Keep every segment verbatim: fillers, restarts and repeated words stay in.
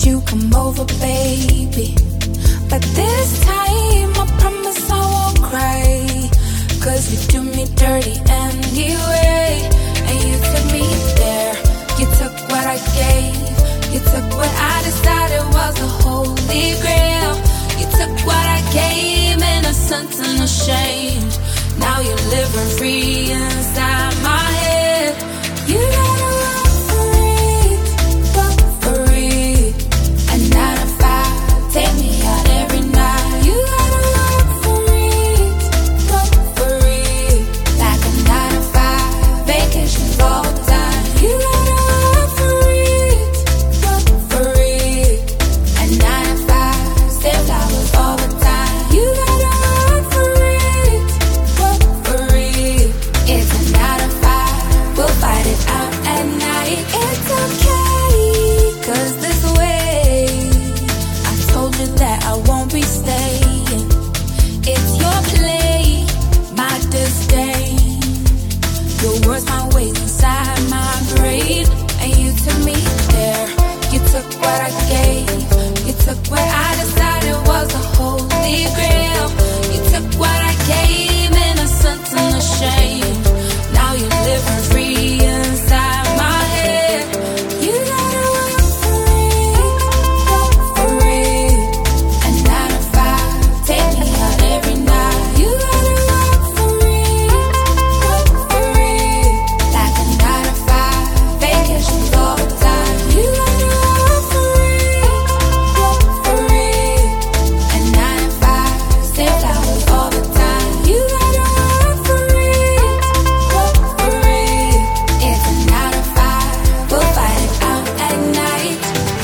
you come over, baby. But this time I promise I won't cry, 'cause you do me dirty anyway. And you took me there, you took what I gave, you took what I decided was a holy grail. You took what I gave, innocent and ashamed. Now you're living free inside my head. You gotta run for it, run for it. A nine to five, take me out every night. You gotta run for it, run for it. Like a nine to five, vacations all the time. You gotta run for it, run for it. A nine to five, save flowers all the time. You gotta run for it, run for it. It's a nine to five, we'll fight it out at night. It's okay, 'cause this way I told you that I won't be staying. It's your play, my disdain. Your words, my ways inside my brain. And you took me there, you took what I gave, you took what I decided was a holy grail. You took what I gave, innocent and ashamed. Now you're living free inside my head. You gotta run for it, run for it. A nine to five, take me out every night. You gotta run for it, run for it. Like a nine to five, vacations all the time. You gotta run for it, run for it. A nine to five, save flowers all the time. You gotta run for it, run for it. It's a nine to five, we'll fight it out at night.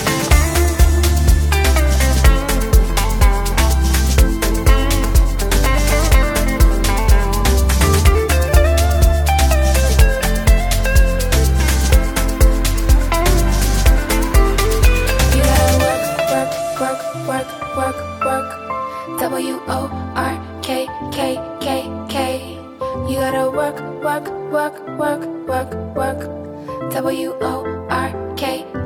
You gotta work, work, work, work, work, work. W O R K K K K. You gotta work, work, work, work, work, work. W O R K